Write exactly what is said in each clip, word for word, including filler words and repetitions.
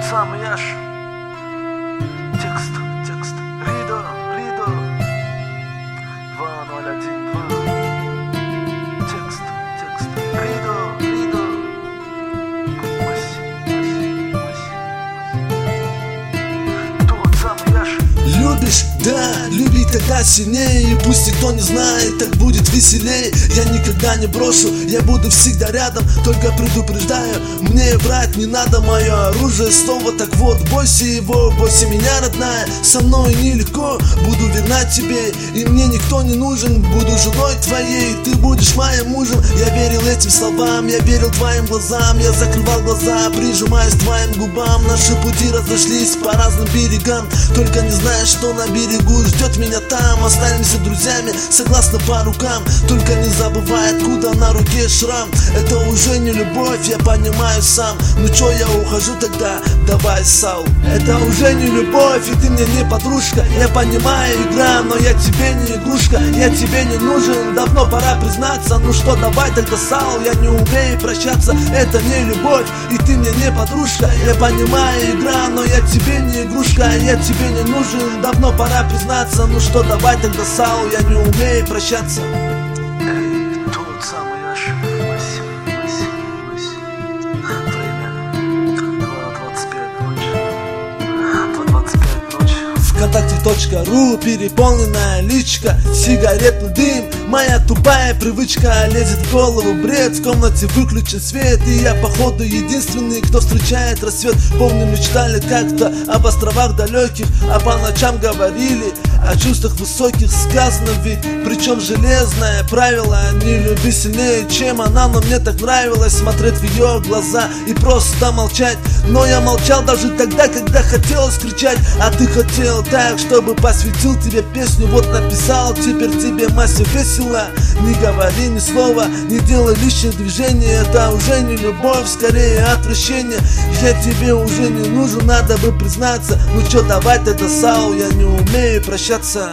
самый аж. Текст, текст, Ридо, Ридо, два ноль один два. Текст, текст, Ридо, Ридо. Маси, маси, маси, маси. Тот самый аж. Любишь? Да, люби тогда сильнее. И пусть никто не знает, так будет веселее. Я никогда не брошу, я буду всегда рядом. Только предупреждаю, мне врать не надо. Мое оружие снова, так вот, бойся его, бойся меня, родная. Со мной нелегко, буду верна тебе. И мне никто не нужен, буду женой твоей. Ты будешь моим мужем. Я верил этим словам, я верил твоим глазам. Я закрывал глаза, прижимаясь к твоим губам. Наши пути разошлись по разным берегам. Только не знаешь, что на берегу ждет меня там. Останемся друзьями, согласно по рукам. Только не забывай, откуда на руке шрам. Это уже не любовь, я понимаю сам. Ну чё, я ухожу тогда, давай, Сау. Это уже не любовь, и ты мне не подружка. Я понимаю, игра, но я тебе не игрушка. Я тебе не нужен, давно пора признаться. Ну что, давай тогда, Сау, я не умею прощаться. Это не любовь, и ты мне не подружка. Я понимаю, игра, но я тебе не игрушка. Я тебе не нужен, давно пора признаться. Ну что, давай тогда, Сау, я не умею прощаться. Эй, тот самый аж. Маси, маси, маси. Время два двадцать пять ночи. два двадцать пять ночи. ВКонтакте точка ру, переполненная личка, сигаретный дым. Моя тупая привычка лезет в голову бред. В комнате выключен свет, и я походу единственный, кто встречает рассвет. Помню, мечтали как-то об островах далеких, а по ночам говорили о чувствах высоких. Сказано ведь, причем железное правило: не люби сильнее, чем она. Но мне так нравилось смотреть в ее глаза и просто молчать. Но я молчал даже тогда, когда хотелось кричать. А ты хотел так, чтобы посвятил тебе песню. Вот написал, теперь тебе, Мася, весело. Не говори ни слова, не делай лишних движений. Это уже не любовь, скорее отвращение. Я тебе уже не нужен, надо бы признаться. Ну чё, давай тогда, Сау, я не умею прощаться.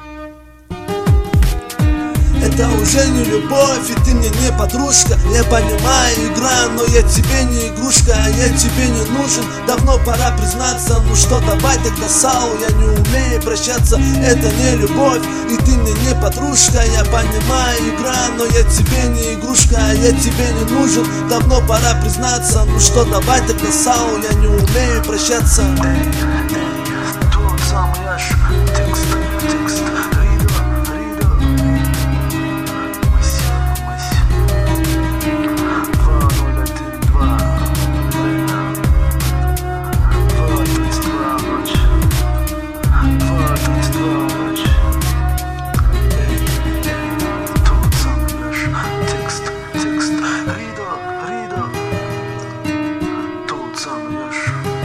Это уже не любовь, и ты мне не подружка. Я понимаю, игра, но я тебе не игрушка. Я тебе не нужен, давно пора признаться. Ну что, давай тогда, Сау, я не умею прощаться. Это не любовь, и ты мне не подружка. Я понимаю, игра, но я тебе не игрушка. Я тебе не нужен, давно пора признаться. Ну что, давай тогда, Сау, я не умею прощаться. Эй, эй, тот самый аж. Текст, текст, Ридо, Ридо. Маси, маси. два ноль один два. Время два тридцать два ночи. два тридцать два ночи. Эй, эй, тот самый аж. Текст, текст, Ридо, Ридо. Тот самый аж.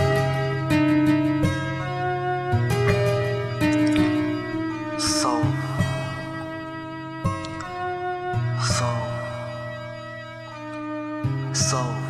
Сау. Сау. Сау.